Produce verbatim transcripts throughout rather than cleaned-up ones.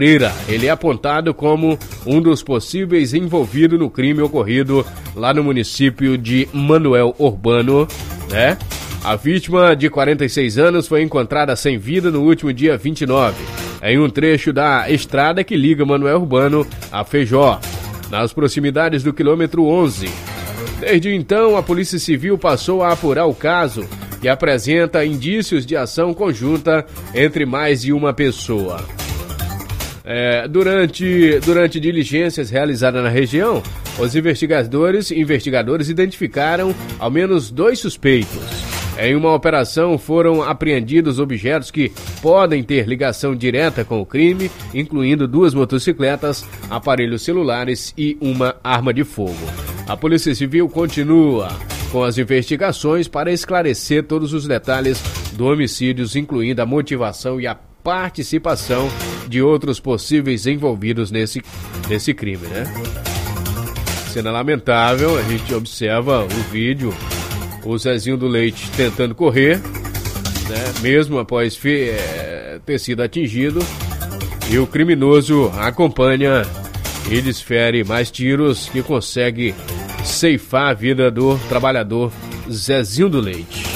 Ele é apontado como um dos possíveis envolvidos no crime ocorrido lá no município de Manuel Urbano, né? A vítima, de quarenta e seis anos, foi encontrada sem vida no último dia vinte e nove, em um trecho da estrada que liga Manuel Urbano a Feijó, nas proximidades do quilômetro onze. Desde então, a Polícia Civil passou a apurar o caso, que apresenta indícios de ação conjunta entre mais de uma pessoa. É, durante, durante diligências realizadas na região, os investigadores, investigadores identificaram ao menos dois suspeitos. Em uma operação foram apreendidos objetos que podem ter ligação direta com o crime, incluindo duas motocicletas, aparelhos celulares e uma arma de fogo. A Polícia Civil continua com as investigações para esclarecer todos os detalhes do homicídio, incluindo a motivação e a participação de outros possíveis envolvidos nesse, nesse crime, né? Cena lamentável, a gente observa o vídeo, o Zezinho do Leite tentando correr, né? Mesmo após fe, é, ter sido atingido, e o criminoso acompanha e desfere mais tiros que consegue ceifar a vida do trabalhador Zezinho do Leite.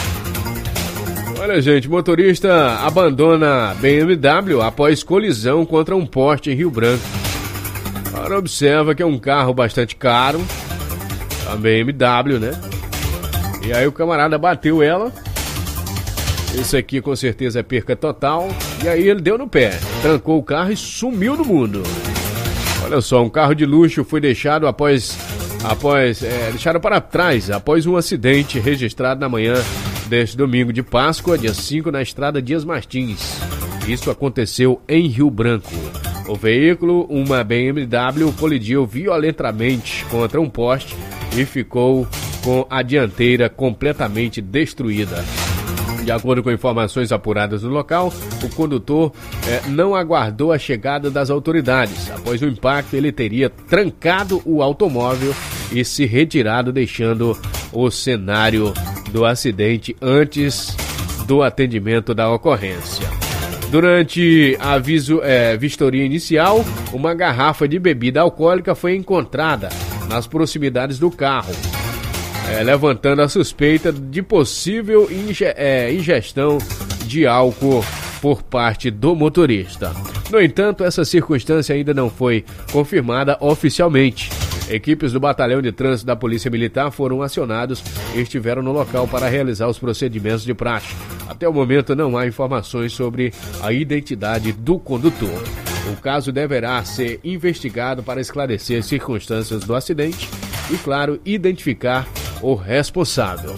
Olha, gente, motorista abandona B M W após colisão contra um poste em Rio Branco. Agora observa que é um carro bastante caro, a B M W, né? E aí o camarada bateu ela. Isso aqui com certeza é perca total. E aí ele deu no pé, trancou o carro e sumiu do mundo. Olha só, um carro de luxo foi deixado após, após é, deixado para trás após um acidente registrado na manhã deste domingo de Páscoa, dia cinco, na estrada Dias Martins. Isso aconteceu em Rio Branco. O veículo, uma B M W, colidiu violentamente contra um poste e ficou com a dianteira completamente destruída. De acordo com informações apuradas no local, o condutor eh, não aguardou a chegada das autoridades. Após o impacto, ele teria trancado o automóvel e se retirado, deixando o cenário do acidente antes do atendimento da ocorrência. Durante a visu, é, vistoria inicial, uma garrafa de bebida alcoólica foi encontrada nas proximidades do carro, é, levantando a suspeita de possível inge, é, ingestão de álcool por parte do motorista. No entanto, essa circunstância ainda não foi confirmada oficialmente. Equipes do Batalhão de Trânsito da Polícia Militar foram acionados e estiveram no local para realizar os procedimentos de praxe. Até o momento não há informações sobre a identidade do condutor. O caso deverá ser investigado para esclarecer as circunstâncias do acidente e, claro, identificar o responsável.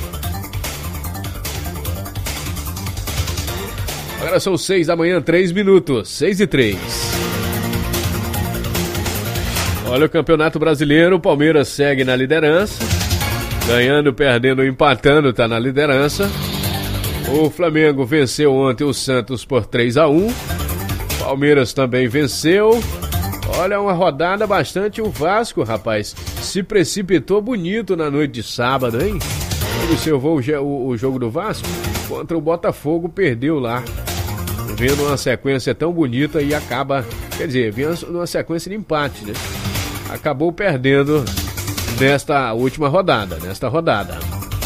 Agora são seis da manhã, três minutos, seis e três. Olha, o Campeonato Brasileiro, o Palmeiras segue na liderança, ganhando, perdendo, empatando, tá na liderança. O Flamengo venceu ontem o Santos por três a um, Palmeiras também venceu. Olha, uma rodada bastante, o Vasco, rapaz, se precipitou bonito na noite de sábado, hein? Ele observou o, o, o jogo do Vasco contra o Botafogo, perdeu lá, vendo uma sequência tão bonita e acaba, quer dizer, vendo uma sequência de empate, né? Acabou perdendo nesta última rodada, nesta rodada.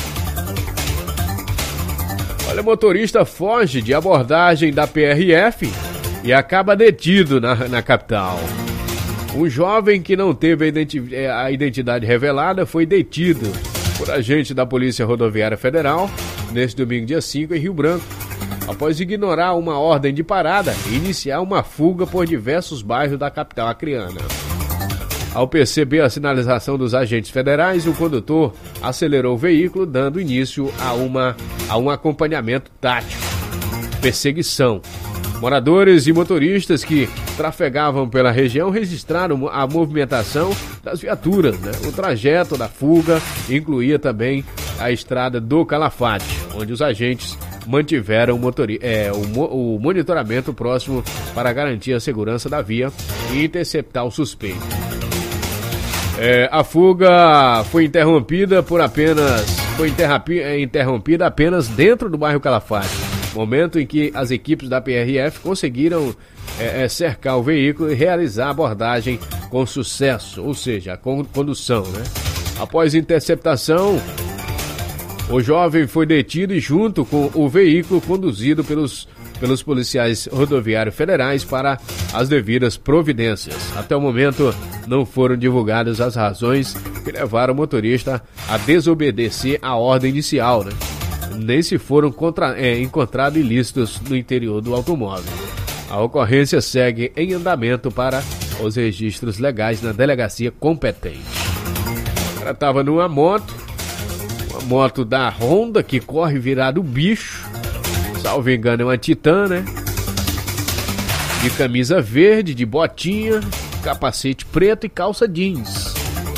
Olha, motorista foge de abordagem da P R F e acaba detido na, na capital. Um jovem que não teve a, identi- a identidade revelada foi detido por agente da Polícia Rodoviária Federal neste domingo, dia cinco, em Rio Branco, após ignorar uma ordem de parada e iniciar uma fuga por diversos bairros da capital acreana. Ao perceber a sinalização dos agentes federais, o condutor acelerou o veículo, dando início a, uma, a um acompanhamento tático, perseguição. Moradores e motoristas que trafegavam pela região registraram a movimentação das viaturas, né? O trajeto da fuga incluía também a estrada do Calafate, onde os agentes mantiveram o, motori- é, o, mo- o monitoramento próximo para garantir a segurança da via e interceptar o suspeito. É, a fuga foi interrompida por apenas foi interrompi- é, interrompida apenas dentro do bairro Calafate, momento em que as equipes da P R F conseguiram é, é cercar o veículo e realizar a abordagem com sucesso, ou seja, a condução, né? Após interceptação, o jovem foi detido e junto com o veículo conduzido pelos, pelos policiais rodoviários federais para as devidas providências. Até o momento, não foram divulgadas as razões que levaram o motorista a desobedecer a ordem inicial, né? Nem se foram contra, é, encontrados ilícitos no interior do automóvel. A ocorrência segue em andamento para os registros legais na delegacia competente. O cara estava numa moto, uma moto da Honda que corre virado bicho, salvo engano é uma Titan, né? De camisa verde, de botinha, capacete preto e calça jeans.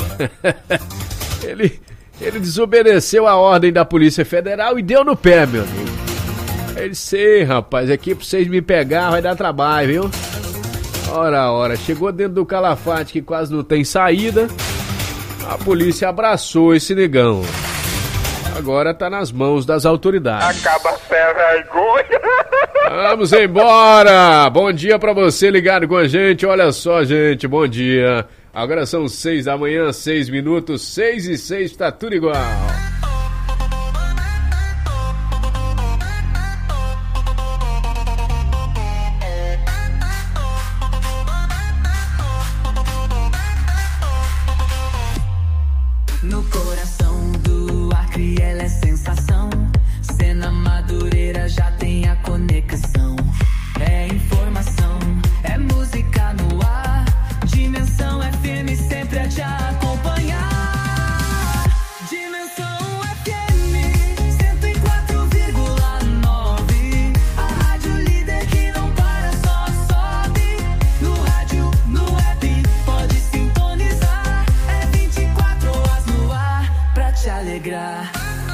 ele, ele desobedeceu a ordem da Polícia Federal e deu no pé, meu amigo. Ele sei, rapaz, aqui pra vocês me pegar vai dar trabalho, viu? Ora, ora, chegou dentro do Calafate que quase não tem saída. A polícia abraçou esse negão. Agora tá nas mãos das autoridades. Acaba sem vergonha. Vamos embora. Bom dia pra você ligado com a gente. Olha só, gente, bom dia. Agora são seis da manhã, seis minutos, seis e seis, tá tudo igual. No coração do Acre ela é sensação. Cena Madureira já tem a conexão. É informação, é música no ar. Dimensão F M sempre a te acompanhar. Dimensão F M cento e quatro vírgula nove. A rádio líder que não para, só sobe. No rádio, no app, pode sintonizar. É vinte e quatro horas no ar pra te alegrar.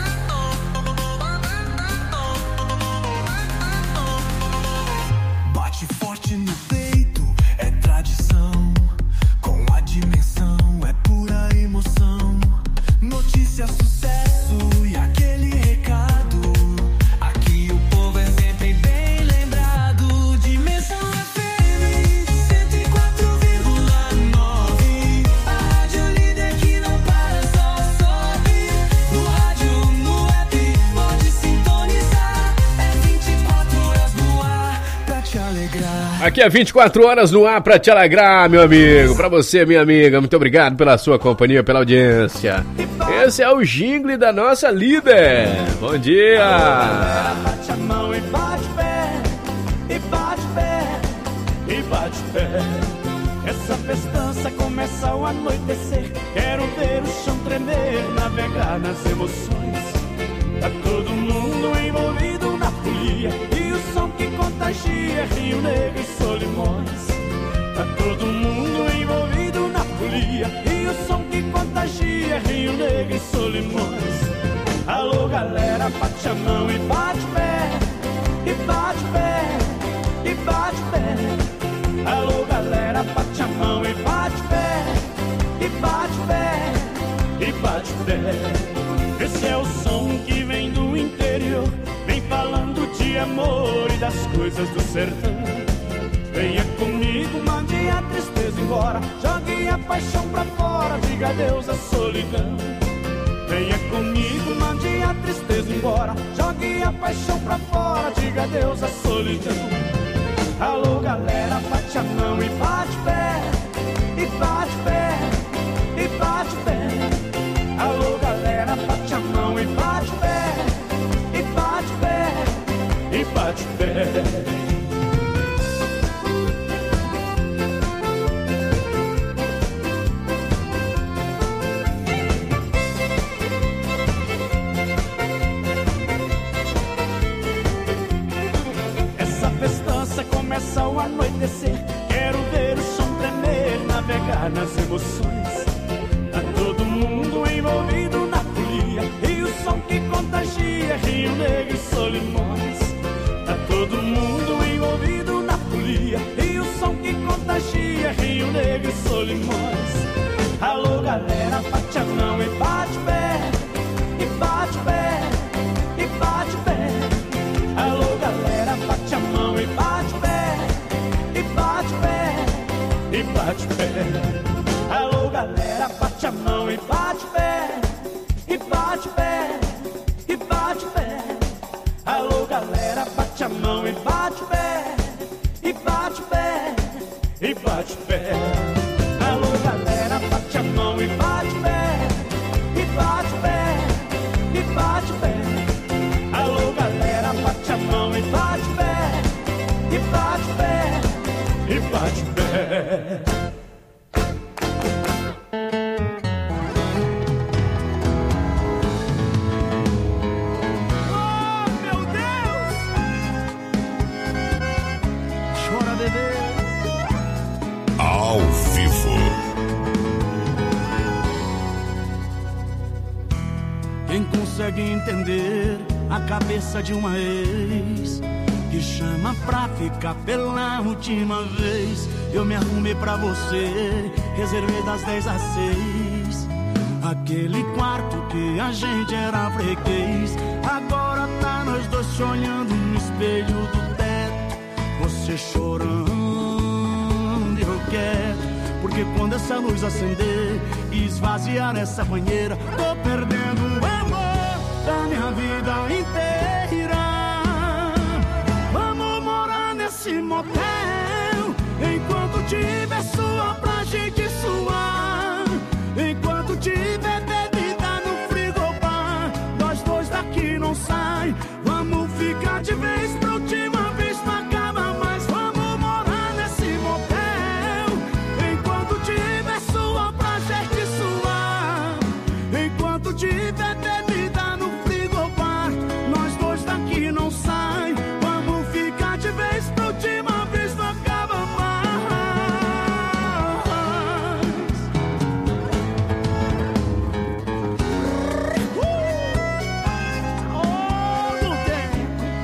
Bate forte no peito, é tradição. Com a dimensão, é pura emoção. Notícia, sucesso e aquele recado. Aqui o povo é sempre bem lembrado. Dimensão F M cento e quatro vírgula nove. A rádio líder que não para, só sobe. No rádio, no app, pode sintonizar. É vinte e quatro horas no ar pra te alegrar. Aqui é vinte e quatro horas no ar pra te alegrar, meu amigo. Pra você, minha amiga, muito obrigado pela sua companhia, pela audiência. Esse é o jingle da nossa líder. Bom dia. Bate a mão e bate pé, e bate pé, e bate pé. Essa festança começa ao anoitecer. Quero ver o chão tremer, navegar nas emoções. Tá todo mundo envolvido na folia, e o som que contagia Rio Negro e Solimões. Tá todo mundo envolvido na folia, e o som que contagia Rio Negro e Solimões. Alô galera, bate a mão e bate pé, e bate pé, e bate pé. Alô galera, bate a mão e bate pé, e bate pé, e bate pé. Esse é o som que vem do interior, vem falando de amor e das coisas do sertão. Venha comigo, mande a tristeza embora, jogue a paixão pra fora, diga adeus à solidão. Venha comigo, mande a tristeza embora, jogue a paixão pra fora, diga adeus à solidão. Alô galera, bate a mão e bate pé, e bate pé, e bate pé. Alô galera, bate a mão e bate pé, e bate pé, e bate pé. Essa festança começa ao anoitecer. Quero ver o som tremer, navegar nas emoções. Tá todo mundo envolvido na folia, e o som que contagia Rio Negro e Solimões. Tá todo mundo envolvido na folia, e o som que contagia Rio Negro e Solimões. Alô galera, bate a mão e bate pé, e bate pé, e bate pé. Alô galera, bate a mão e bate pé, e bate e bate pé. Alô galera, bate a mão e bate pé, e bate pé, e bate pé. Alô galera, bate a mão e bate pé, e bate pé, e bate pé. Alô galera, bate a mão e bate pé, e bate pé, e bate pé. Alô galera, bate a mão e bate pé, e bate pé, e bate pé. Oh meu Deus, chora bebê. Ao vivo. Quem consegue entender a cabeça de uma ex que chama pra ficar pela última vez? Eu me arrumei pra você, reservei das dez às seis aquele quarto que a gente era freguês. Agora tá nós dois se olhando no espelho do teto, você chorando e eu quero. Porque quando essa luz acender e esvaziar essa banheira, tô perdendo o amor da minha vida inteira. Vamos morar nesse motel, enquanto tiver sua pra gente suar, enquanto tiver bebida no frigobar, nós dois daqui não sai. Vamos ficar de vez pra última vez, não acaba mais. Vamos morar nesse motel, enquanto tiver sua pra gente suar, enquanto tiver bebida no frigobar, nós dois daqui não sai. Vamos ficar de vez pra última vez, não acaba mais. Oh, não tem.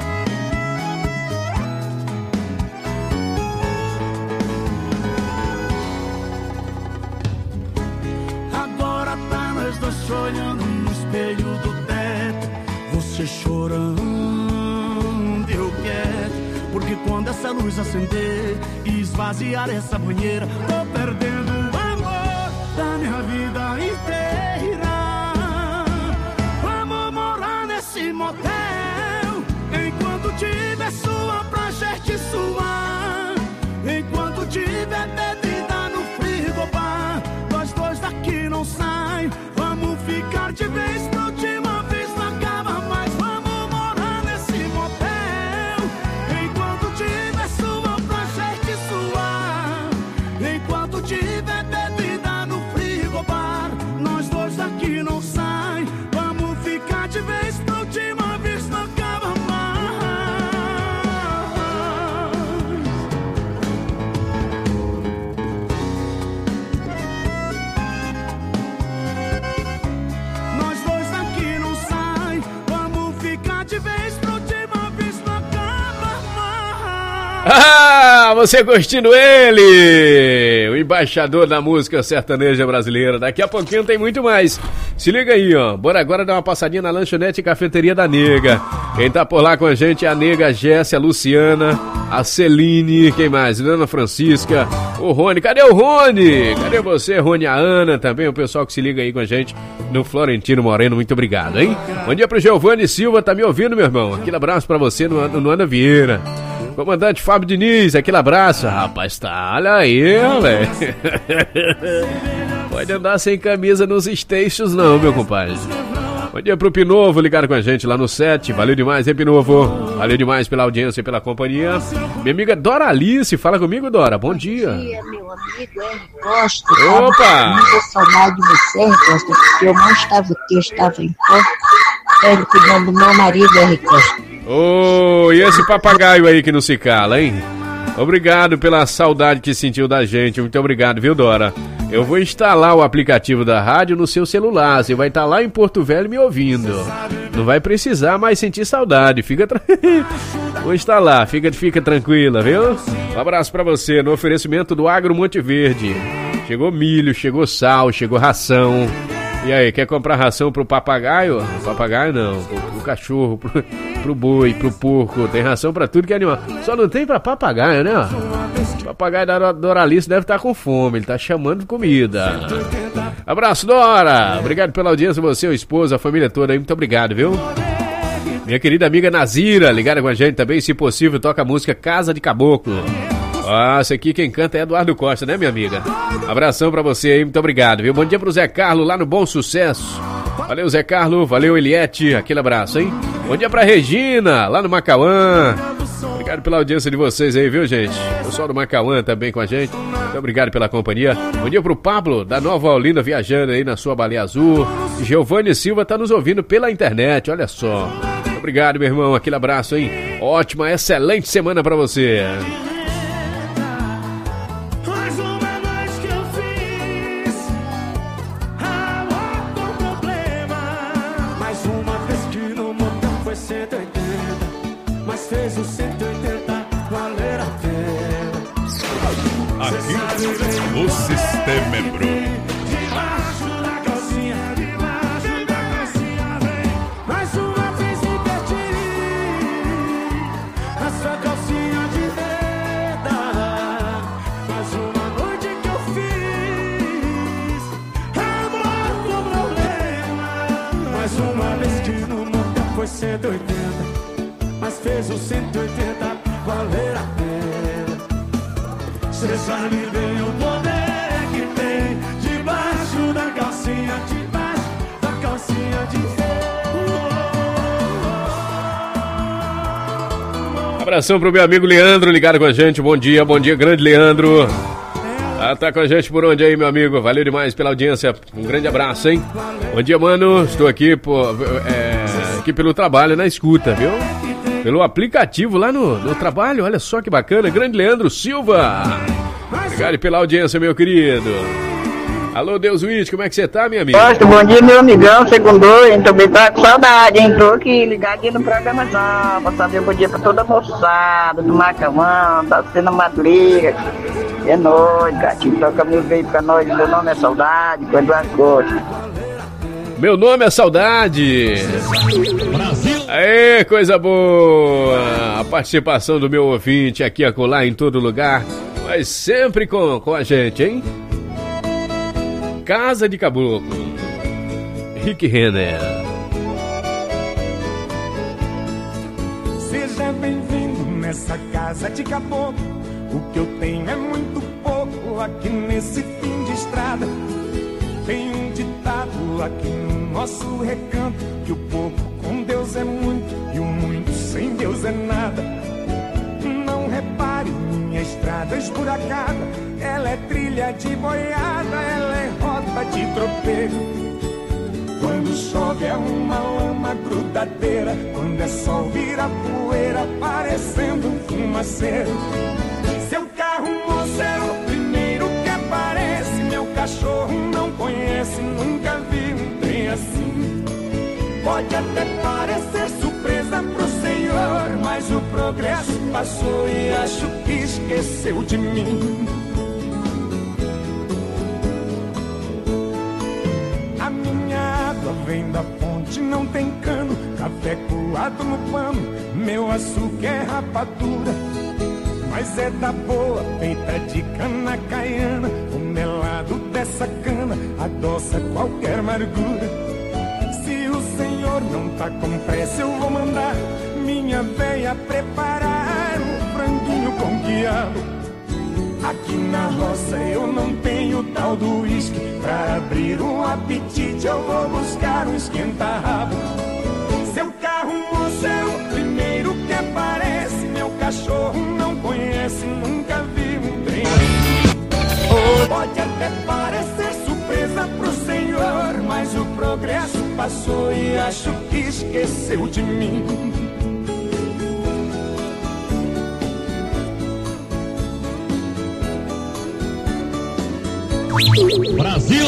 Agora tá nós dois se olhando no espelho do teto, você chorando e eu quero. Porque quando essa luz acender e esvaziar essa banheira, tô perdendo o amor da minha vida inteira. Vamos morar nesse motel, enquanto tiver sua pra gente suar, enquanto tiver bebida no frigobar, nós dois daqui não sai. Vamos ficar de vez pra última vez, não acaba mais. Vamos morar nesse motel, enquanto tiver sua pra gente suar, enquanto tiver bebida no frigobar, nós dois daqui não sai. Vamos ficar de vez pra última vez, não acaba mais. Nós dois daqui não sai. Vamos ficar de vez pra última vez, não acaba mais. Ah, você curtindo ele, o embaixador da música sertaneja brasileira. Daqui a pouquinho tem muito mais. Se liga aí, ó. Bora agora dar uma passadinha na lanchonete e cafeteria da Nega. Quem tá por lá com a gente é a Nega, a Jéssica, a Luciana, a Celine, quem mais? Ana Francisca, o Rony. Cadê o Rony? Cadê você, Rony? A Ana também, o pessoal que se liga aí com a gente no Florentino Moreno. Muito obrigado, hein? Bom dia pro Giovanni Silva, tá me ouvindo, meu irmão? Aquele abraço pra você no, no Ana Vieira. Comandante Fábio Diniz, aquele abraço. Rapaz, tá, olha aí, velho. Pode andar sem camisa nos estations não, meu compadre. Bom dia pro Pinovo, ligado com a gente lá no set. Valeu demais, hein, Pinovo? Valeu demais pela audiência e pela companhia. Minha amiga Dora Alice, fala comigo, Dora. Bom dia. Bom dia, meu amigo R. Costa. Opa! Muita saudade de você, R. Costa, porque eu não estava aqui, eu estava em Porto, cuidando do meu marido, R. Costa. Ô, oh, e esse papagaio aí que não se cala, hein? Obrigado pela saudade que sentiu da gente. Muito obrigado, viu, Dora? Eu vou instalar o aplicativo da rádio no seu celular. Você vai estar lá em Porto Velho me ouvindo. Não vai precisar mais sentir saudade. Fica tra... Vou instalar, fica, fica tranquila, viu? Um abraço pra você no oferecimento do Agro Monte Verde. Chegou milho, chegou sal, chegou ração. E aí, quer comprar ração pro papagaio? Papagaio não, pro, pro cachorro, pro, pro boi, pro porco. Tem ração pra tudo que é animal. Só não tem pra papagaio, né? Papagaio da Doralice deve estar com fome, ele tá chamando comida. Abraço, Dora! Obrigado pela audiência, você, a esposa, a família toda aí, muito obrigado, viu? Minha querida amiga Nazira, ligada com a gente também, se possível, toca a música Casa de Caboclo. Nossa, aqui quem canta é Eduardo Costa, né, minha amiga? Abração pra você aí, muito obrigado, viu? Bom dia pro Zé Carlos lá no Bom Sucesso. Valeu, Zé Carlos, valeu, Eliette, aquele abraço, hein? Bom dia pra Regina, lá no Macauã. Obrigado pela audiência de vocês aí, viu, gente? O pessoal do Macauã também com a gente. Muito obrigado pela companhia. Bom dia pro Pablo, da Nova Olinda, viajando aí na sua baleia azul. Giovanni Silva tá nos ouvindo pela internet, olha só. Muito obrigado, meu irmão, aquele abraço, hein? Ótima, excelente semana pra você. Mais uma noite que eu fiz amor com problema. Mais uma vez que no montão foi cento e oitenta, mas fez o cento e oitenta valer a pena. Aqui o sistema é bro. Debaixo da calcinha, debaixo da calcinha vem. Mais uma vez me perdi na sua calcinha de seda. Mais uma noite que eu fiz amor com problema. Mais uma vez que no montão foi cento e oitenta, mas fez o cento e oitenta valer a pena. Cê sabe bem o poder que tem debaixo da calcinha, debaixo da calcinha de Abração pro meu amigo Leandro, ligado com a gente. Bom dia, bom dia, grande Leandro. Ah, tá com a gente por onde aí, meu amigo? Valeu demais pela audiência. Um grande abraço, hein? Bom dia, mano. Estou aqui, por, é, aqui pelo trabalho, na escuta, viu? Pelo aplicativo lá no, no trabalho. Olha só que bacana. Grande Leandro Silva. Obrigado pela audiência, meu querido. Alô, Deus Witch, como é que você tá, minha amiga? Gosto, bom dia, meu amigão, segundou, hein? Também tá com saudade, hein? Tô aqui ligado aqui no programa só, pra saber bom dia pra toda a moçada do Macamão, tá sendo a madriga. É nóis, gatinho, toca mil vezes pra nós. Meu nome é Saudade, com Eduardo Costa. Meu nome é Saudade. Brasil. Aê, coisa boa. A participação do meu ouvinte aqui, acolá, em todo lugar, mas sempre com, com a gente, hein? Casa de Caboclo, Rick Renner. Seja bem-vindo nessa casa de caboclo. O que eu tenho é muito pouco aqui nesse fim de estrada. Tem um ditado aqui no nosso recanto, que o pouco com Deus é muito e o muito sem Deus é nada. Não repare minha estrada esburacada, ela é trilha de boiada, ela é rota de tropeiro. Quando chove é uma lama grudadeira, quando é sol vira poeira, parecendo um fumaceiro. Seu carro, moço, é o primeiro que aparece, meu cachorro não conhece, nunca vi um trem assim. Pode até parecer surpresa pro senhor, mas o progresso passou e acho que esqueceu de mim. A minha água vem da fonte, não tem cano, café coado no pano, meu açúcar é rapadura, mas é da boa, feita de cana caiana, o melado dessa cana adoça qualquer amargura. Se o senhor não tá com pressa, eu vou mandar minha véia preparar um franguinho com quiabo. Aqui na roça eu não tenho tal do uísque, pra abrir um apetite eu vou buscar um esquenta-rabo. Seu carro, moço, é o primeiro que aparece, meu cachorro não conhece, nunca vi um trem. Pode até parecer surpresa pro senhor, mas o progresso passou e acho que esqueceu de mim. Brasil.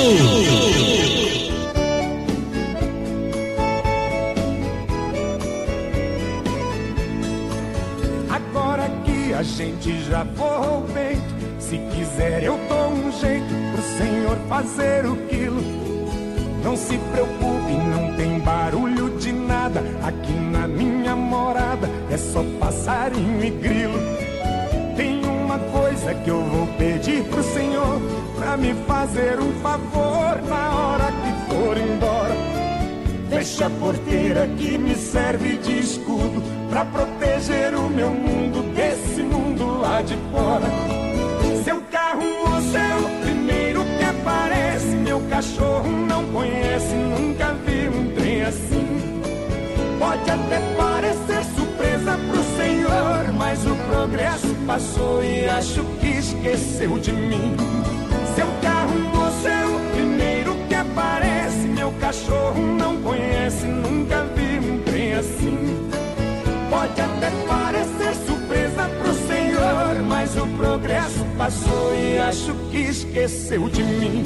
Agora que a gente já forrou o peito, se quiser eu dou um jeito pro senhor fazer o quilo. Não se preocupe, não tem barulho de nada, aqui na minha morada é só passarinho e grilo. Tem uma uma coisa que eu vou pedir pro Senhor, pra me fazer um favor na hora que for embora. Fecha a porteira que me serve de escudo, pra proteger o meu mundo desse mundo lá de fora. Seu carro, moço, é o primeiro que aparece. Meu cachorro não conhece, nunca vi um trem assim. Pode até parecer surpresa pro Senhor, mas o progresso passou e acho que esqueceu de mim. Seu carro, moço, é o primeiro que aparece. Meu cachorro não conhece, nunca vi um trem assim. Pode até parecer surpresa pro Senhor, mas o progresso passou e acho que esqueceu de mim.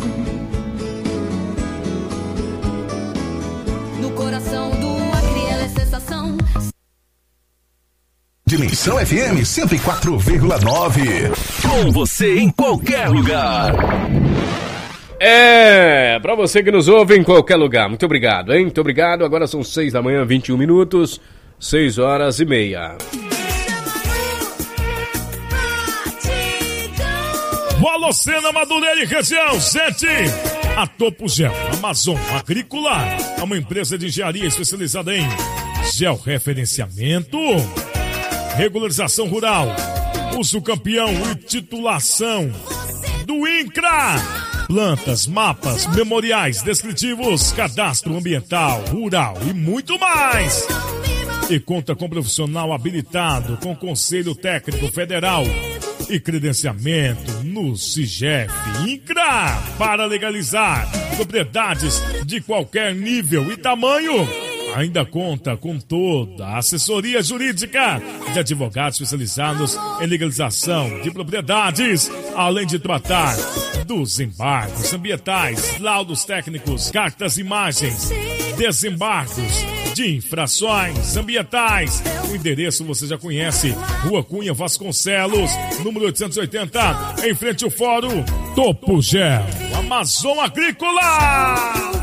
No coração do Acre ela é sensação. Dimensão F M cento e quatro vírgula nove. Com você em qualquer lugar. É, pra você que nos ouve em qualquer lugar. Muito obrigado, hein? Muito obrigado. Agora são seis da manhã, vinte e um minutos. Seis horas e meia. Valocena, Madureira e região, sete. A Topo Gel, Amazon Agrícola, é uma empresa de engenharia especializada em georreferenciamento, regularização rural, uso campeão e titulação do INCRA. Plantas, mapas, memoriais descritivos, cadastro ambiental, rural e muito mais. E conta com profissional habilitado com Conselho Técnico Federal e credenciamento no SIGEF INCRA para legalizar propriedades de qualquer nível e tamanho. Ainda conta com toda a assessoria jurídica de advogados especializados em legalização de propriedades, além de tratar dos embargos ambientais, laudos técnicos, cartas e imagens, desembargos de infrações ambientais. O endereço você já conhece, Rua Cunha Vasconcelos, número oitocentos e oitenta, em frente ao Fórum Topo Gel, Amazon Agrícola.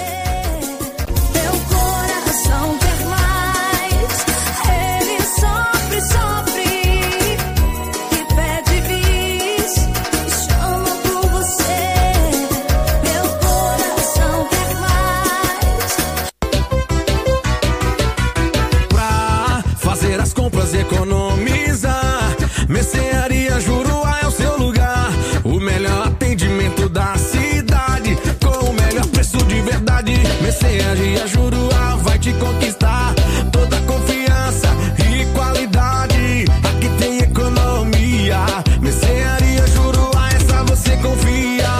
Economizar, Mercearia Juruá é o seu lugar. O melhor atendimento da cidade, com o melhor preço de verdade. Mercearia Juruá vai te conquistar. Toda confiança e qualidade, aqui tem economia. Mercearia Juruá, essa você confia.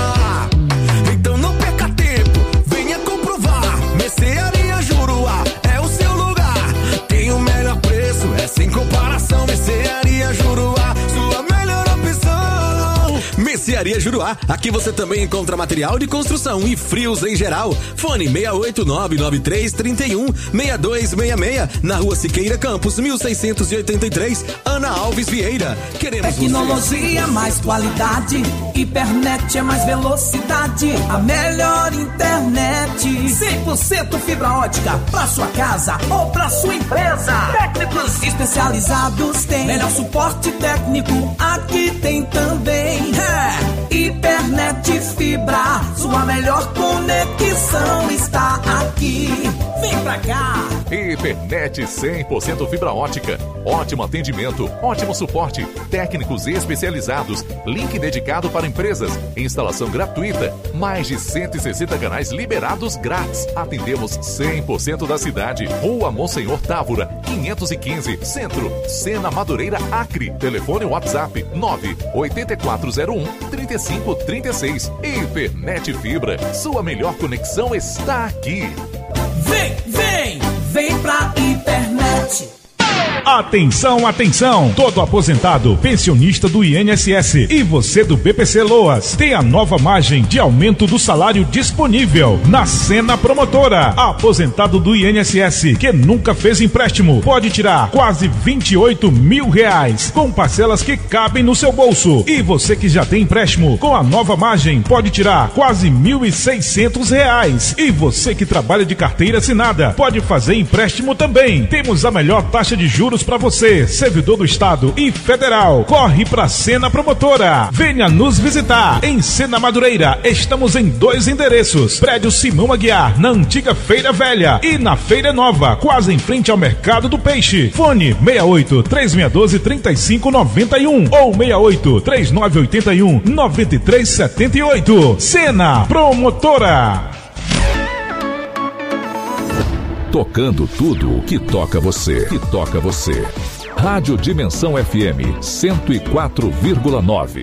Então não perca tempo, venha comprovar. Mercearia Juruá é o seu lugar. Tem o melhor preço, é sem comparação. Mercearia Juruá, sua melhor opção. Mercearia Juruá, aqui você também encontra material de construção e frios em geral. Fone seis oito nove nove três três um seis dois seis seis, na Rua Siqueira Campos, mil seiscentos e oitenta e três, Ana Alves Vieira. Queremos tecnologia, você. mais qualidade, hipernet é mais velocidade, a melhor internet, cem por cento fibra ótica, pra sua casa ou pra sua empresa. Técnicos especializados tem melhor suporte técnico, aqui tem também. É, hipernet fibra, sua melhor conexão está aqui. Vem pra cá. Hipernet cem por cento fibra ótica, ótimo atendimento, ótimo suporte, técnicos especializados, link dedicado para empresas, instalação gratuita, mais de cento e sessenta canais liberados grátis. Atendemos cem por cento da cidade. Rua Monsenhor Távora, quinhentos e quinze, Centro, Sena Madureira, Acre. Telefone WhatsApp nove oito quatro zero um, três cinco três seis. Hipernet Fibra, sua melhor conexão está aqui. Vem, vem, vem pra internet. Atenção, atenção! Todo aposentado, pensionista do I N S S e você do B P C Loas tem a nova margem de aumento do salário disponível na Sena Promotora. Aposentado do I N S S que nunca fez empréstimo pode tirar quase vinte e oito mil reais com parcelas que cabem no seu bolso. E você que já tem empréstimo com a nova margem pode tirar quase mil e seiscentos reais. E você que trabalha de carteira assinada pode fazer empréstimo também. Temos a melhor taxa de juros para você, servidor do Estado e Federal. Corre pra Sena Promotora. Venha nos visitar. Em Sena Madureira, estamos em dois endereços. Prédio Simão Aguiar, na antiga Feira Velha, e na Feira Nova, quase em frente ao Mercado do Peixe. Fone seis oito, três seis um dois, três cinco nove um ou seis oito, três nove oito um, nove três sete oito. Sena Promotora. Tocando tudo o que toca você, que toca você. Rádio Dimensão F M cento e quatro vírgula nove.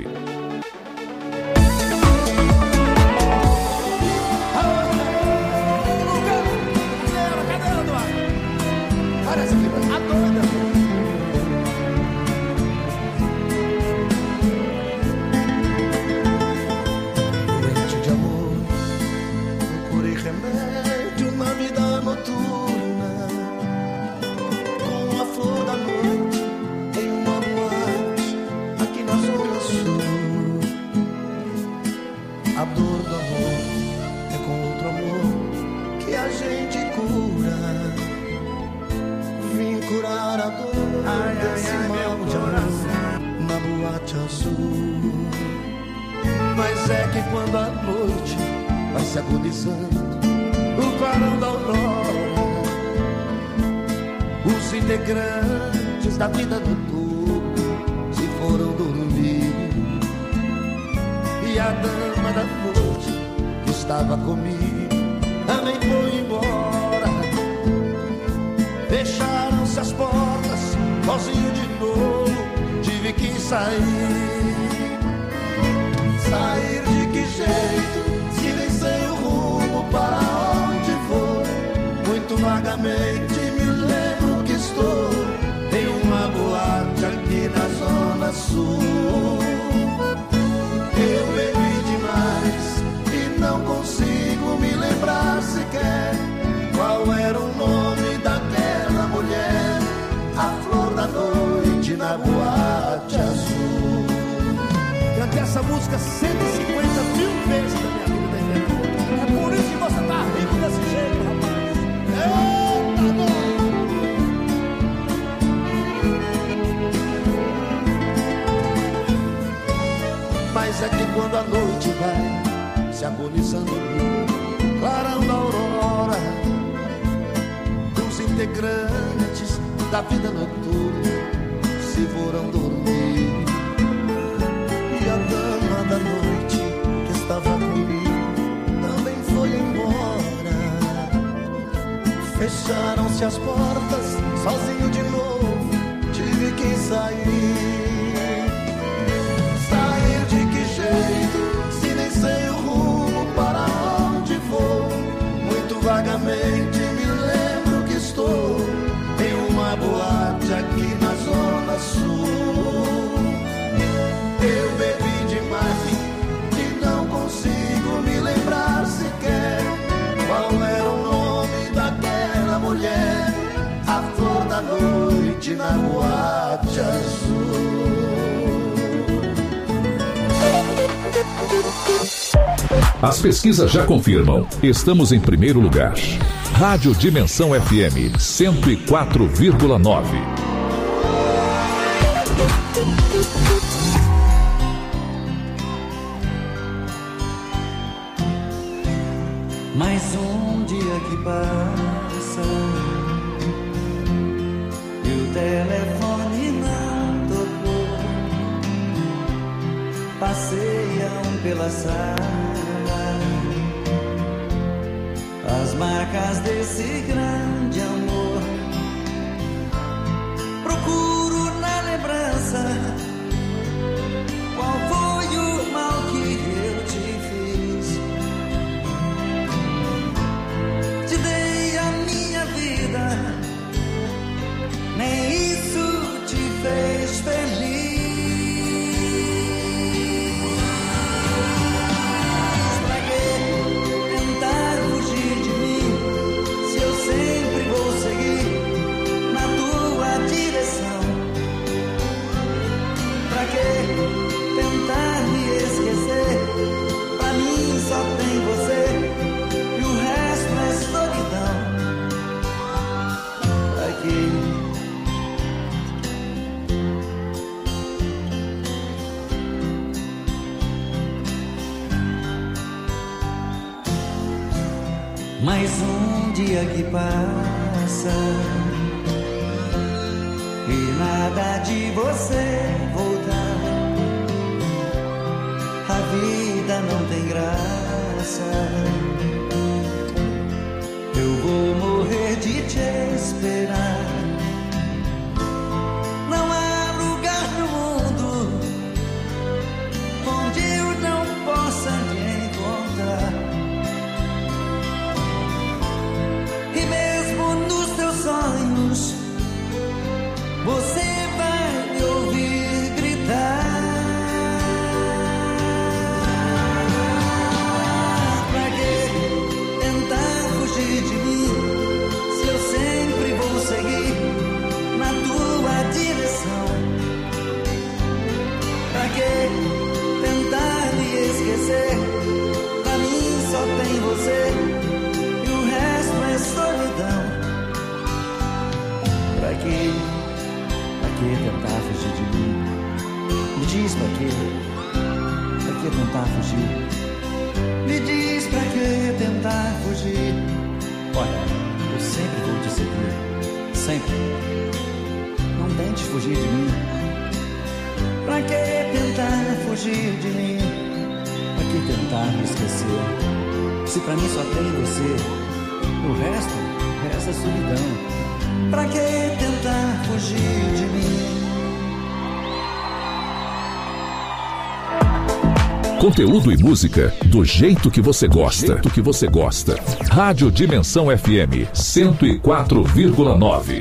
Fecharam-se as portas, sozinho de novo, tive que sair. Sair de que jeito, se nem sei o rumo para onde vou. Muito vagamente me lembro que estou em uma boate aqui na Zona Sul. Eu bebi demais e não consigo me lembrar sequer qual era o nome daquela mulher, a flor da noite na boate azul. As pesquisas já confirmam. Estamos em primeiro lugar. Rádio Dimensão F M cento e quatro vírgula nove. Mais um dia que passa e o telefone não tocou. Passeiam pela sala as marcas desse grande amor. Procuro na lembrança qual foi o mal que eu te fiz. Te dei a minha vida, nem isso te fez feliz. Pra que tentar fugir de mim, se eu sempre vou seguir na tua direção? Mais um dia que passa e nada de você voltar. A vida não tem graça. Eu vou morrer de te esperar. Não há lugar no mundo onde eu não possa te encontrar. E mesmo nos teus sonhos você vai me ouvir gritar. Pra que tentar fugir de mim se eu sempre vou seguir na tua direção? Pra que tentar me esquecer? Pra mim só tem você e o resto é solidão. Pra que Pra que tentar fugir de mim? Me diz pra que Pra que tentar fugir? Me diz pra que tentar fugir? Olha, eu sempre vou te seguir. Sempre. Não tente fugir de mim. Pra que tentar fugir de mim? Pra que tentar me esquecer? Se pra mim só tem você, o resto, o resto é solidão. Pra que tentar fugir de mim? Conteúdo e música do jeito que você gosta. Do jeito que você gosta. Rádio Dimensão F M cento e quatro vírgula nove.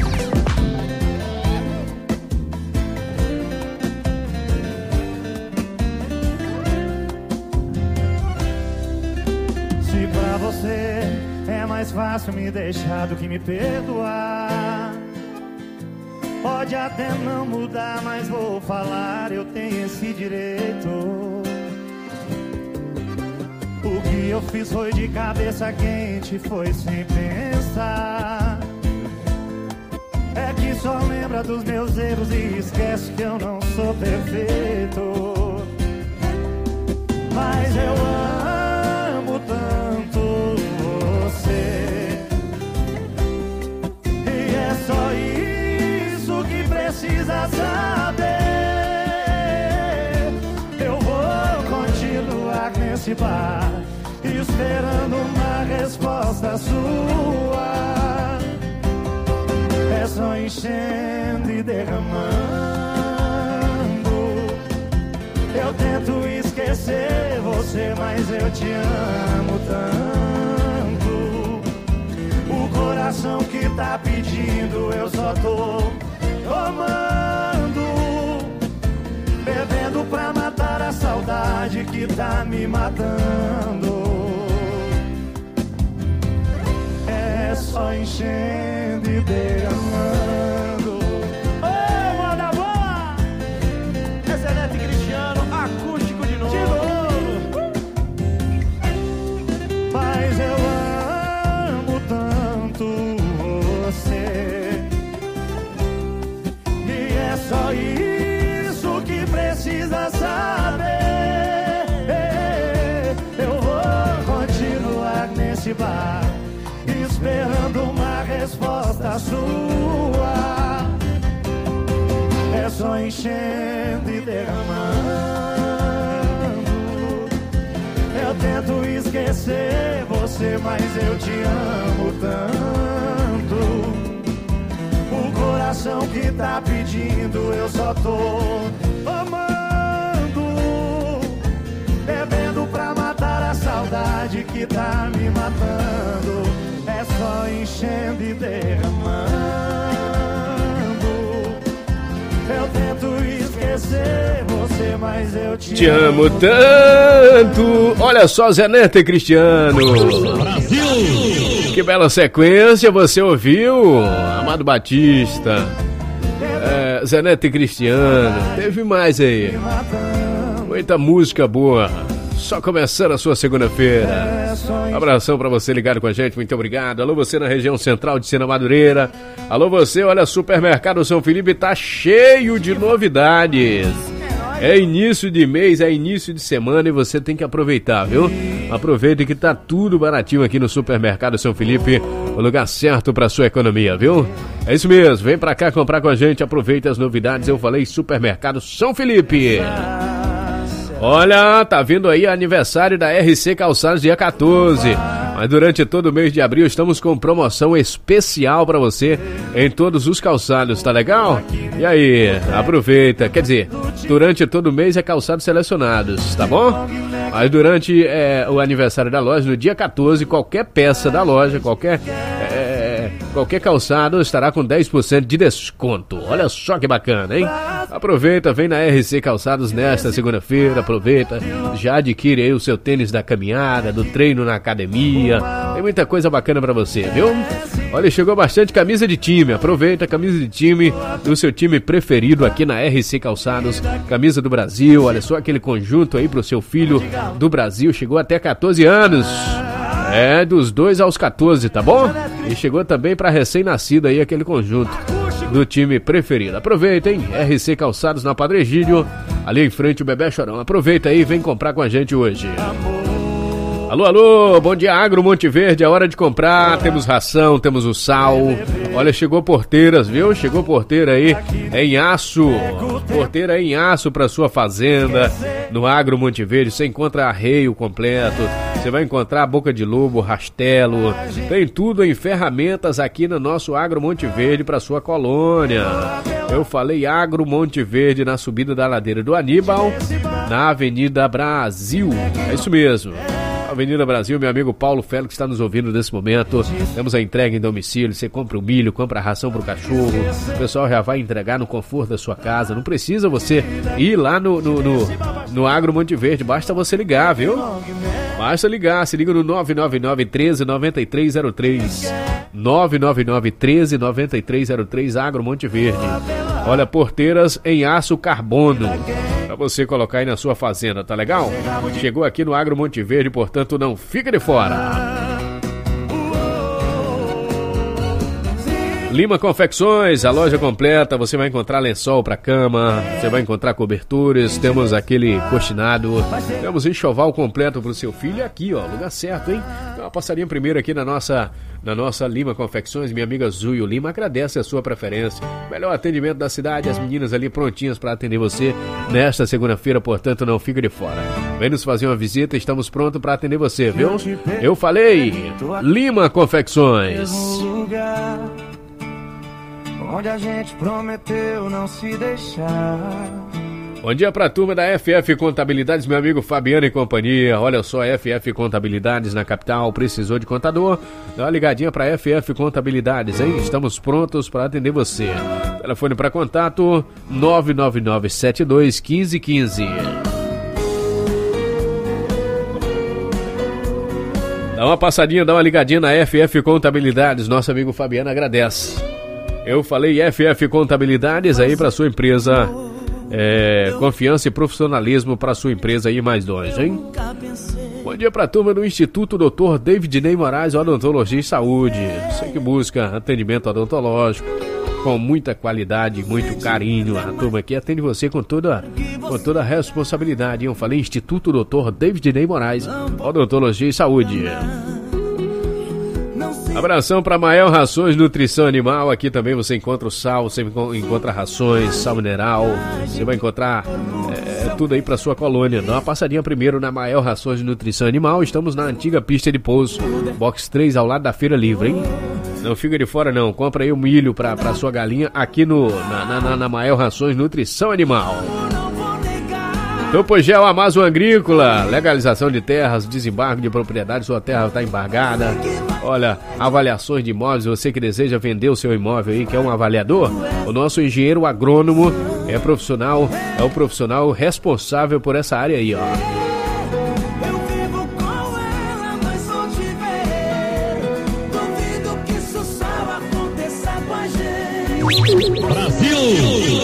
Se pra você é mais fácil me deixar do que me perdoar, pode até não mudar, mas vou falar, eu tenho esse direito. O que eu fiz foi de cabeça quente, foi sem pensar. É que só lembra dos meus erros e esquece que eu não sou perfeito. Mas eu amo tanto você, e é só isso que precisa saber. Eu vou continuar nesse bar, esperando uma resposta sua. É só enchendo e derramando. Eu tento esquecer você, mas eu te amo tanto. O coração que tá pedindo, eu só tô tomando, bebendo pra matar a saudade que tá me matando. É só enchendo e derramando. Ô, moda boa! Excelente Cristiano, acústico de novo. De novo. Mas eu amo tanto você, e é só isso que precisa saber. Eu vou continuar nesse bar, esperando uma resposta sua. É só enchendo e derramando. Eu tento esquecer você, mas eu te amo tanto. O coração que tá pedindo, eu só tô amando, bebendo pra matar a saudade que tá me matando. É só enchendo e derramando. Eu tento esquecer você, mas eu te, Te amo tanto. Olha só, Zé Neto e Cristiano. Brasil! Que bela sequência você ouviu, Amado Batista, é, Zé Neto e Cristiano. Teve mais aí. Muita música boa. Só começando a sua segunda-feira. Um abração pra você ligado com a gente, muito obrigado. Alô, você na região central de Sena Madureira. Alô, você, olha, Supermercado São Felipe tá cheio de novidades. É início de mês, é início de semana e você tem que aproveitar, viu? Aproveita que tá tudo baratinho aqui no Supermercado São Felipe, o lugar certo pra sua economia, viu? É isso mesmo, vem pra cá comprar com a gente, aproveita as novidades, eu falei Supermercado São Felipe. Olha, tá vindo aí aniversário da R C Calçados dia quatorze. Mas durante todo o mês de abril estamos com promoção especial pra você em todos os calçados, tá legal? E aí, aproveita, quer dizer, durante todo o mês é calçados selecionados, tá bom? Mas durante é, o aniversário da loja, no dia quatorze, qualquer peça da loja, qualquer... É, qualquer calçado estará com dez por cento de desconto. Olha só que bacana, hein? Aproveita, vem na R C Calçados nesta segunda-feira, aproveita, já adquire aí o seu tênis da caminhada, do treino na academia, tem muita coisa bacana pra você, viu? Olha, chegou bastante camisa de time, aproveita a camisa de time do seu time preferido aqui na R C Calçados, camisa do Brasil, olha só aquele conjunto aí pro seu filho do Brasil, chegou até quatorze anos. É, dos dois aos quatorze, tá bom? E chegou também para recém-nascido aí aquele conjunto do time preferido. Aproveita, hein? R C Calçados na Padre Egídio, ali em frente o Bebé Chorão. Aproveita aí e vem comprar com a gente hoje. Alô, alô, bom dia, Agro Monte Verde, é hora de comprar, temos ração, temos o sal, olha, chegou Porteiras, viu? Chegou Porteira aí em aço, Porteira em aço para sua fazenda, no Agro Monte Verde, você encontra arreio completo, você vai encontrar boca de lobo, rastelo, tem tudo em ferramentas aqui no nosso Agro Monte Verde para sua colônia. Eu falei Agro Monte Verde na subida da ladeira do Aníbal, na Avenida Brasil, é isso mesmo. Avenida Brasil, meu amigo Paulo Félix está nos ouvindo nesse momento. Temos a entrega em domicílio, você compra o milho, compra a ração pro cachorro, o pessoal já vai entregar no conforto da sua casa, não precisa você ir lá no, no, no, no Agro Monte Verde, basta você ligar, viu? Basta ligar, se liga no nove nove nove, um três, nove três zero três, nove nove nove, um três, nove três zero três, Agro Monte Verde. Olha, Porteiras em aço carbono, pra você colocar aí na sua fazenda, tá legal? Chegou aqui no Agro Monte Verde, portanto não fica de fora. Lima Confecções, a loja completa, você vai encontrar lençol para cama, você vai encontrar coberturas, temos aquele coxinado, temos enxoval completo para o seu filho, aqui ó, lugar certo, hein? Então, uma passarinha primeiro aqui na nossa, na nossa Lima Confecções, minha amiga Zuio Lima agradece a sua preferência, melhor atendimento da cidade, as meninas ali prontinhas para atender você nesta segunda-feira, portanto não fica de fora. Vem nos fazer uma visita, estamos prontos para atender você, viu? Eu falei, Lima Confecções. Onde a gente prometeu não se deixar. Bom dia pra turma da F F Contabilidades, meu amigo Fabiano e companhia. Olha só, F F Contabilidades na capital, precisou de contador? Dá uma ligadinha pra F F Contabilidades, hein? Estamos prontos para atender você. Telefone para contato nove nove nove sete dois um cinco um cinco. Dá uma passadinha, dá uma ligadinha na F F Contabilidades, nosso amigo Fabiano agradece. Eu falei F F Contabilidades aí para sua empresa, é, confiança e profissionalismo para sua empresa aí mais longe, hein? Bom dia para a turma do Instituto doutor David Ney Moraes, Odontologia e Saúde. Você que busca atendimento odontológico com muita qualidade, muito carinho. A turma aqui atende você com toda, com toda a responsabilidade. Eu falei Instituto doutor David Ney Moraes, Odontologia e Saúde. Abração para Mael Rações Nutrição Animal. Aqui também você encontra o sal, você encontra rações, sal mineral. Você vai encontrar é, tudo aí para sua colônia. Dá uma passadinha primeiro na Mael Rações Nutrição Animal. Estamos na antiga pista de pouso, box três, ao lado da Feira Livre, hein? Não fica de fora não. Compra aí o milho para para sua galinha aqui no na, na, na Mael Rações Nutrição Animal. Topogel Amazon Agrícola, legalização de terras, desembarque de propriedade, sua terra está embargada. Olha, avaliações de imóveis, você que deseja vender o seu imóvel aí, que é um avaliador, o nosso engenheiro agrônomo é profissional, é o profissional responsável por essa área aí, ó. Brasil!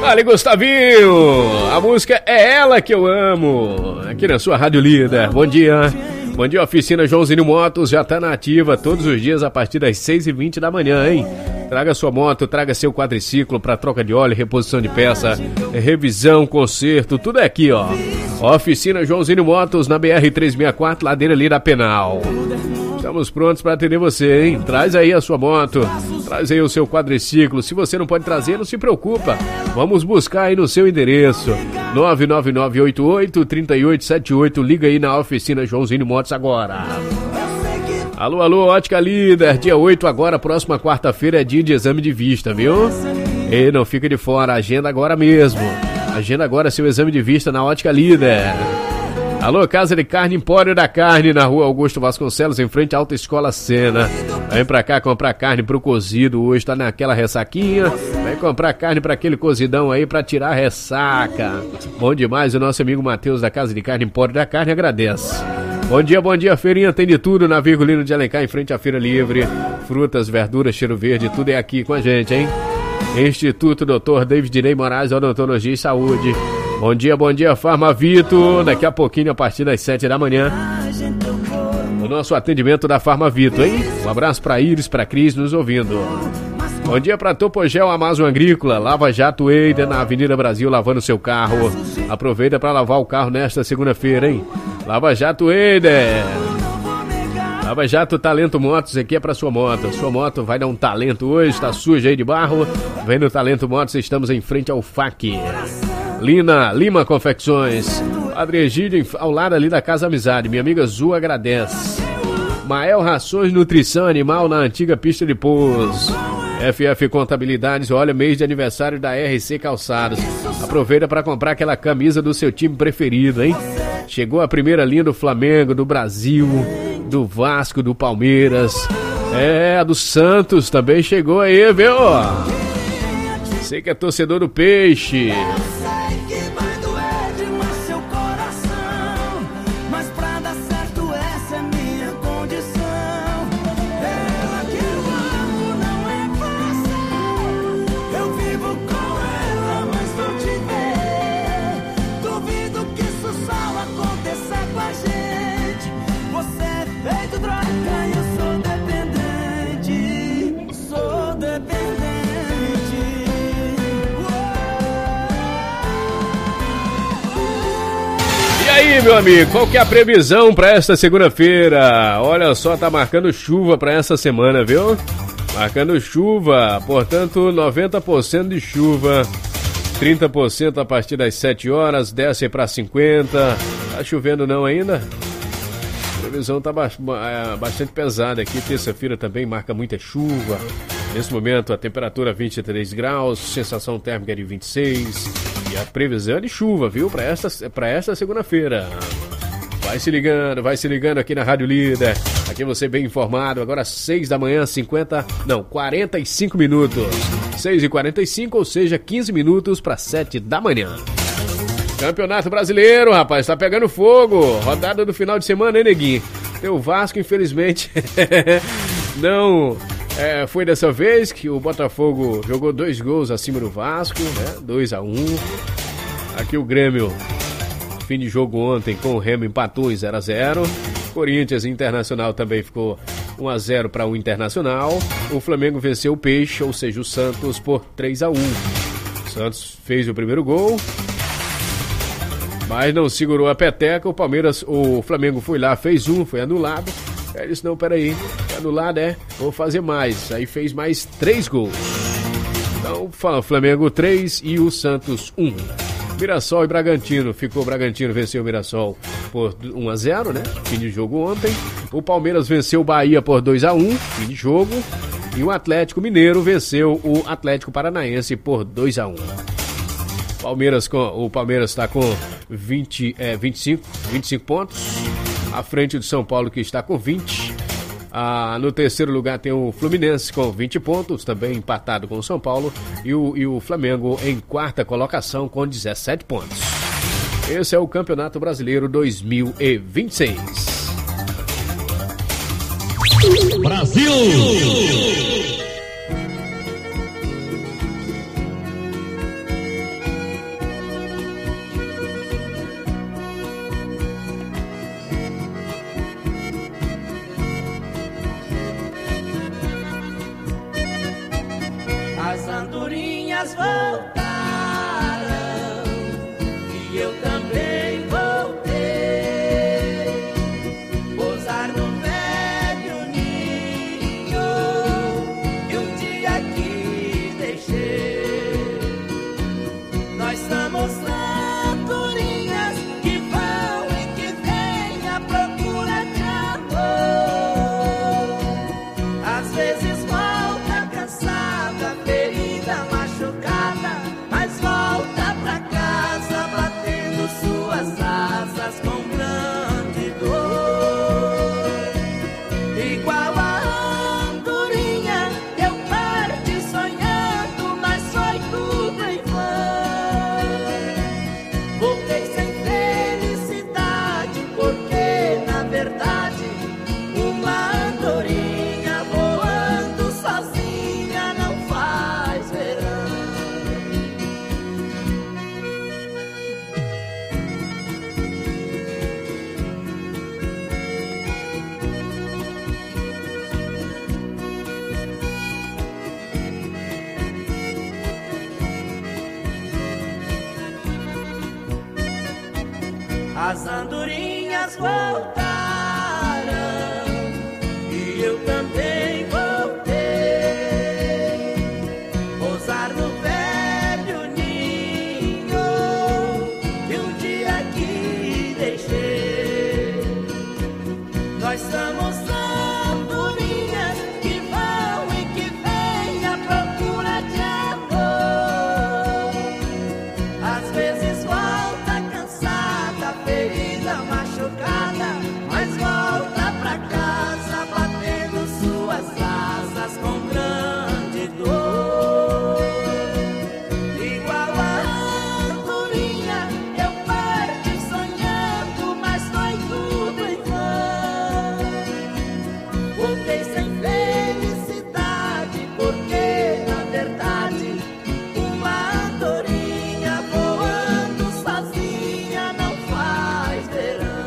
Vale, Gustavinho! A música é ela que eu amo. Aqui na sua Rádio Líder. Bom dia. Bom dia, oficina Joãozinho Motos. Já tá na ativa todos os dias a partir das seis e vinte da manhã, hein? Traga sua moto, traga seu quadriciclo para troca de óleo, reposição de peça, revisão, conserto, tudo é aqui, ó. Oficina Joãozinho Motos na B R trezentos e sessenta e quatro, ladeira ali da Penal. Estamos prontos para atender você, hein? Traz aí a sua moto, traz aí o seu quadriciclo. Se você não pode trazer, não se preocupa. Vamos buscar aí no seu endereço. nove nove nove oito oito, três oito sete oito. Liga aí na oficina Joãozinho Motos agora. Alô, alô, Ótica Líder. Dia oito agora, próxima quarta-feira, é dia de exame de vista, viu? E não fica de fora, agenda agora mesmo. Agenda agora seu exame de vista na Ótica Líder. Alô, Casa de Carne, Empório da Carne, na rua Augusto Vasconcelos, em frente à Alta Escola Sena. Vem pra cá comprar carne pro cozido, hoje tá naquela ressaquinha. Vem comprar carne pra aquele cozidão aí pra tirar a ressaca. Bom demais, o nosso amigo Matheus da Casa de Carne, Empório da Carne, agradece. Bom dia, bom dia, feirinha, tem de tudo na Virgulino de Alencar, em frente à Feira Livre. Frutas, verduras, cheiro verde, tudo é aqui com a gente, hein? Instituto doutor David Ney Moraes, Odontologia e Saúde. Bom dia, bom dia, Farmavito. Daqui a pouquinho, a partir das sete da manhã, o nosso atendimento da Farmavito, hein? Um abraço pra Iris, pra Cris, nos ouvindo. Bom dia pra Topogel Amazon Agrícola, Lava Jato Eider, na Avenida Brasil, lavando seu carro. Aproveita pra lavar o carro nesta segunda-feira, hein? Lava Jato Eider. Lava Jato Talento Motos, aqui é pra sua moto. Sua moto vai dar um talento hoje, tá suja aí de barro. Vem no Talento Motos, estamos em frente ao F A C. Lina Lima Confecções, Padre Egídio, ao lado ali da Casa Amizade. Minha amiga Zu agradece. Mael Rações Nutrição Animal na antiga pista de pouso. F F Contabilidades, olha, mês de aniversário da R C Calçados. Aproveita para comprar aquela camisa do seu time preferido, hein? Chegou a primeira linha do Flamengo, do Brasil, do Vasco, do Palmeiras. É, do Santos também chegou aí, viu? Sei que é torcedor do Peixe. E aí, meu amigo, qual que é a previsão para esta segunda-feira? Olha só, tá marcando chuva para essa semana, viu? Marcando chuva, portanto, noventa por cento de chuva, trinta por cento a partir das sete horas, desce para cinquenta por cento. Tá chovendo não ainda? A previsão tá ba- bastante pesada aqui, terça-feira também marca muita chuva. Nesse momento a temperatura vinte e três graus, sensação térmica de vinte e seis. E a previsão de chuva, viu? Para esta, para esta segunda-feira. Vai se ligando, vai se ligando aqui na Rádio Líder. Aqui você bem informado. Agora seis da manhã, cinquenta, não, quarenta e cinco minutos. seis e quarenta e cinco, ou seja, quinze minutos para sete da manhã. Campeonato Brasileiro, rapaz, tá pegando fogo. Rodada do final de semana, hein, neguinho? O Vasco, infelizmente, não... É, foi dessa vez que o Botafogo jogou dois gols acima do Vasco, né? dois a um. Aqui o Grêmio, fim de jogo ontem, com o Remo empatou em zero a zero. Corinthians e Internacional também ficou um a zero para o Internacional. O Flamengo venceu o Peixe, ou seja, o Santos, por três a um. O Santos fez o primeiro gol, mas não segurou a peteca. O Palmeiras, o Flamengo foi lá, fez um, foi anulado. Ele disse, não, peraí, anulado é, vou fazer mais. Aí fez mais três gols. Então, fala Flamengo três e o Santos um. Mirassol e Bragantino, ficou Bragantino, venceu o Mirassol por um a zero, né? Fim de jogo ontem. O Palmeiras venceu o Bahia por dois a um, fim de jogo. E o Atlético Mineiro venceu o Atlético Paranaense por dois a um. Palmeiras com, o Palmeiras está com vinte, é, vinte e cinco, vinte e cinco pontos. À frente do São Paulo, que está com vinte. Ah, no terceiro lugar tem o Fluminense com vinte pontos, também empatado com o São Paulo. E o, e o Flamengo em quarta colocação com dezessete pontos. Esse é o Campeonato Brasileiro dois mil e vinte e seis. Brasil! andorinhas voltaram e eu também voltei. Pousar no velho ninho que um dia aqui deixei. Nós somos andorinhas que vão e que vêm à procura de amor. Às vezes volta cansada, ferida, machucada, mas volta pra casa batendo suas asas com grande dor. Igual a andorinha, eu parti sonhando, mas foi tudo em vão. Voltei sem felicidade, porque na verdade uma andorinha voando sozinha não faz verão. As andorinhas voltaram e eu também voltei. Pousar no velho ninho que um dia aqui deixei. Nós somos andorinhas que vão e que vêm à procura de amor. Às vezes volta cansada, ferida, machucada, mas volta pra casa batendo suas asas com grande dor. Igual a andorinha, eu parti sonhando, mas foi tudo em vão. Voltei sem felicidade, porque na verdade uma andorinha voando sozinha não faz verão.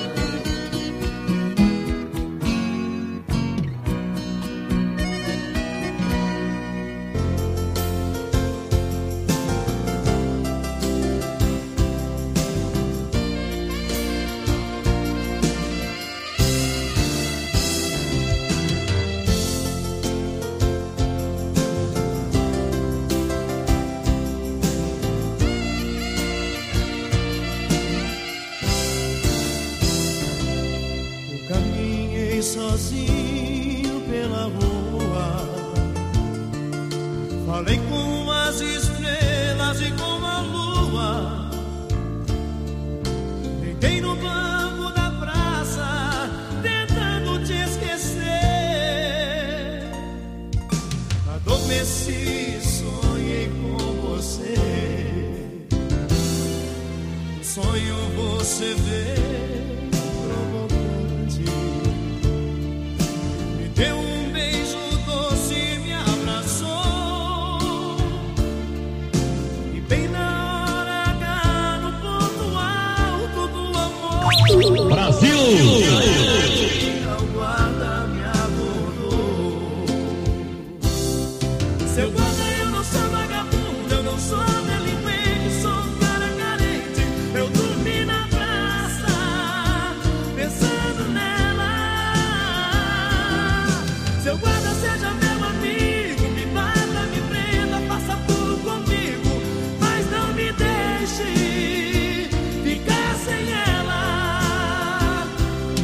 Eu caminhei sozinho pela rua, falei com as estrelas e com a lua. Deitei no banco da praça, tentando te esquecer. Adormeci, sonhei com você. No sonho você veio provocante, me deu um beijo doce, me abraçou. E bem na hora H, no ponto alto do amor, Brasil! o guarda me abordou. Seu guarda, eu não sou vagabundo, eu não sou delinquente, sou um cara carente. Eu dormi na praça, pensando nela. Seu guarda, seja meu amigo, me bata, me prenda, faça tudo comigo, mas não me deixe ficar sem ela.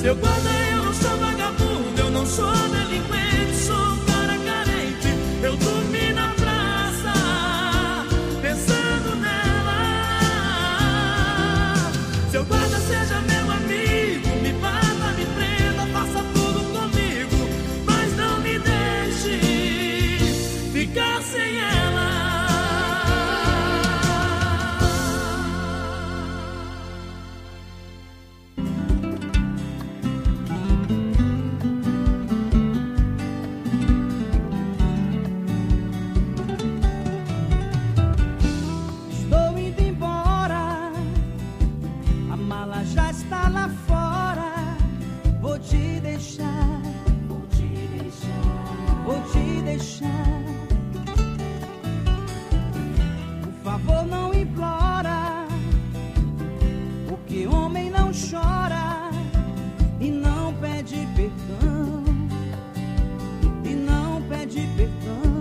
Seu guarda, eu não sou vagabundo, eu não sou delinquente, sou um cara carente. Eu dormi na praça, pensando nela. Seu guarda, seja meu amigo, me bata, me prenda, faça tudo comigo, mas não me deixe ficar sem ela. Estou indo embora, a mala já está lá fora. Vou te deixar, vou te deixar, vou te deixar. Por favor, não implora, porque homem não chora e não pede perdão, e não pede perdão.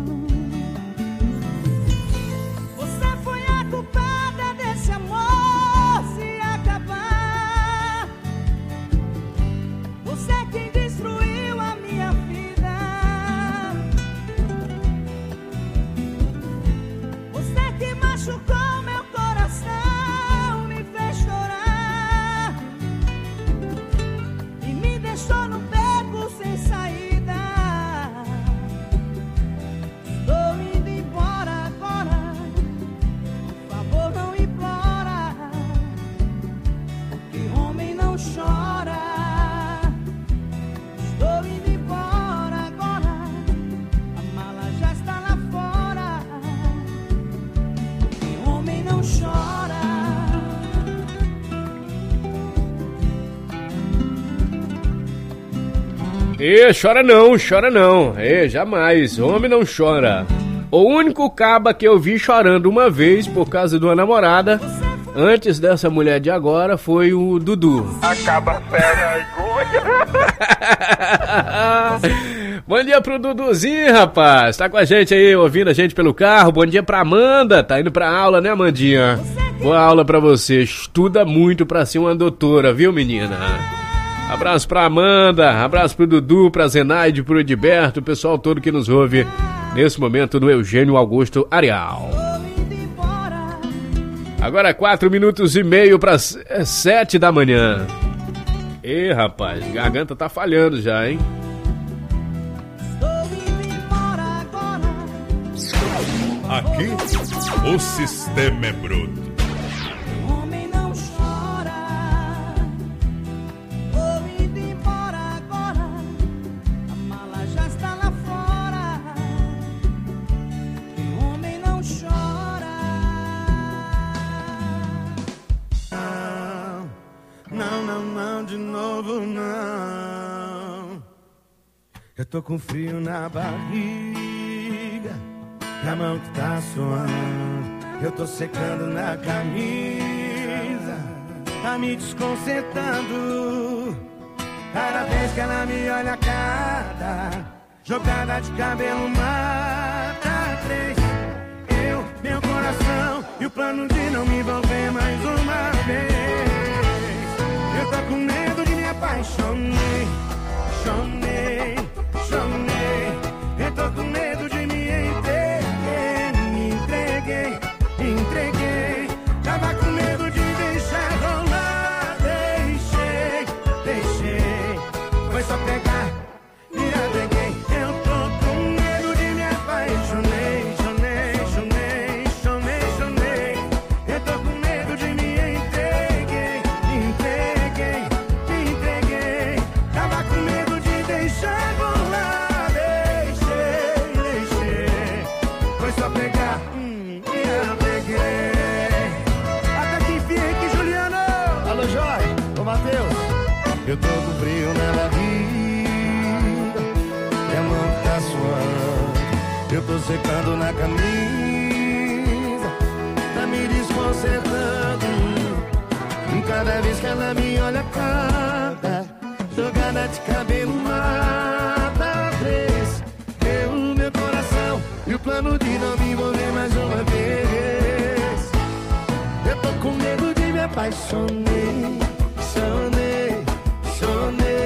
Você foi a culpada desse amor se acabar. Você é quem destruiu a minha vida. Você é quem machucou meu coração, me fez chorar e me deixou no beco sem saída. Estou indo embora agora, por favor não implora, porque homem não chora. Estou indo embora agora, a mala já está lá fora, porque homem não chora. E chora não, chora não. E jamais, homem não chora. O único caba que eu vi chorando uma vez por causa de uma namorada, antes dessa mulher de agora, foi o Dudu. Acaba fera Bom dia pro Duduzinho, rapaz. Tá com a gente aí, ouvindo a gente pelo carro. Bom dia pra Amanda. Tá indo pra aula, né, Amandinha? Boa aula pra você. Estuda muito pra ser uma doutora, viu, menina? Abraço pra Amanda, abraço pro Dudu, pra Zenaide, pro Edberto, o pessoal todo que nos ouve nesse momento do Eugênio Augusto Arial. Agora quatro minutos e meio para sete da manhã. Ê, rapaz, garganta tá falhando já, hein? Aqui, o sistema é bruto. Homem não chora. Vou indo embora agora, a mala já está lá fora. E homem não chora. Não, não, não, de novo não. Eu tô com frio na barriga, a mão que tá suando. Eu tô secando na camisa, tá me desconcertando. Cada vez que ela me olha a cara, jogada de cabelo mata três. Eu, meu coração e o plano de não me envolver mais uma vez. Eu tô com medo de me apaixonei, chonei, chonei. Eu tô com medo de me entreguei, me entreguei, entreguei. Tava com medo de deixar rolar, deixei, deixei. Foi só pegar e já peguei. Eu tô com medo de me apaixonei, chonei, chonei, chonei, chonei. Eu tô com medo de me entreguei, entreguei, entreguei. Tava com medo de deixar rolar, deixei, deixei. Foi só pegar hum, e já peguei. Até que enfim, Henrique Juliano. Alô, Jorge. Ô, Matheus. Eu tô com frio na barriga, e a mão tá suando. Eu tô secando na camisa, tá me desconcertando. E cada vez que ela me olha, cada jogada de cabelo mata três. Eu, meu coração e o plano de não me envolver mais uma vez. Eu tô com medo de me apaixonei, sonei, sonei.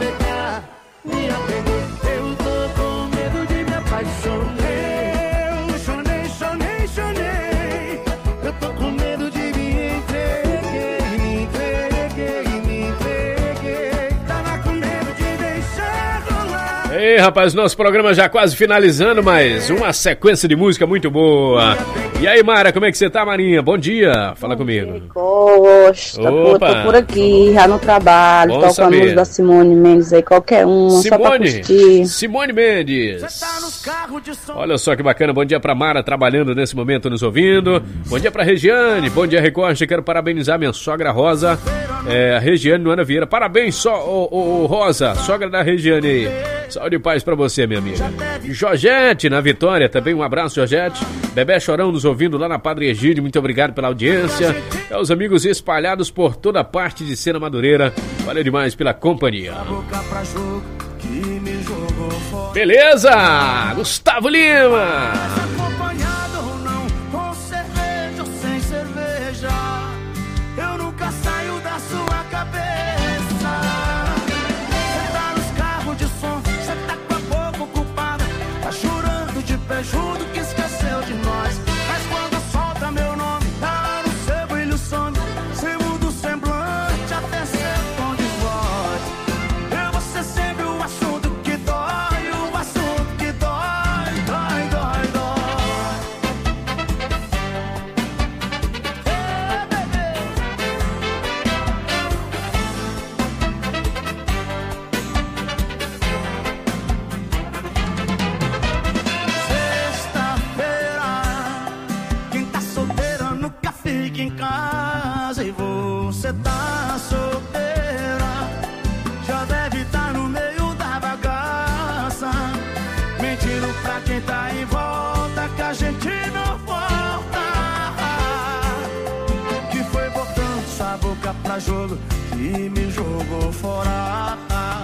pegar, me apeguei. Eu tô com medo de me apaixonar. Eu chonei, chonei, chonei. Eu tô com medo de me entreguei, me entreguei, me entreguei. Tava com medo de deixar rolar. Ei, rapaz, nosso programa já quase finalizando, mas uma sequência de música muito boa. E aí, Mara, como é que você tá, Marinha? Bom dia, fala comigo. Gosto, tô, tô por aqui, já no trabalho, Bom tocando a saber. música da Simone Mendes aí, qualquer um, só pra Simone, curtir. Simone Mendes. Olha só que bacana, bom dia pra Mara, trabalhando nesse momento nos ouvindo. Bom dia pra Regiane, bom dia Record, quero parabenizar minha sogra Rosa, é, a Regiane Noana Vieira. Parabéns, só, ô, ô, ô, Rosa, sogra da Regiane aí. Saúde e paz pra você, minha amiga. Jorgette, na Vitória, também um abraço, Jorgette. Bebé Chorão nos ouvindo lá na Padre Egídio, muito obrigado pela audiência. É os amigos espalhados por toda parte de Sena Madureira, valeu demais pela companhia. Beleza, Gustavo Lima. Acompanhado ou não, com cerveja ou sem cerveja, eu nunca saio da sua cabeça. Você tá nos carros de som, você tá com a boca ocupada, tá chorando de pé junto que esqueceu de nós. Mas quando solta meu nome, tá no seu brilho some, você muda o semblante até seu tom de voz. Eu vou ser sempre o assunto que dói, o assunto que dói, dói, dói, dói. Ei, bebê. Sexta-feira, quem tá solteira nunca fica em casa. E você tá solteira, já deve estar no meio da bagaça, mentindo pra quem tá em volta que a gente não volta. Que foi botando sua boca pra jogo e me jogou fora.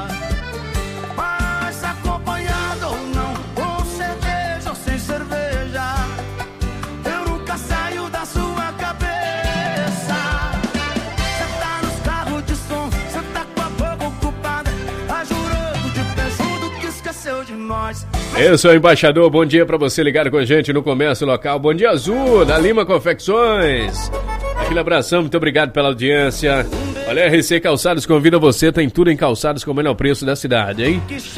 Mas acompanhado ou não, com cerveja ou sem cerveja, eu nunca saio da sua cabeça. Você tá nos carros de som, você tá com a boca ocupada, tá jurando de pé junto que esqueceu de nós. Eu sou o embaixador, bom dia pra você ligado com a gente no comércio local. Bom dia, Azul, da Lima Confecções. Aquele abração, muito obrigado pela audiência. Olha, R C Calçados convida você, tem tudo em calçados com o melhor preço da cidade, hein?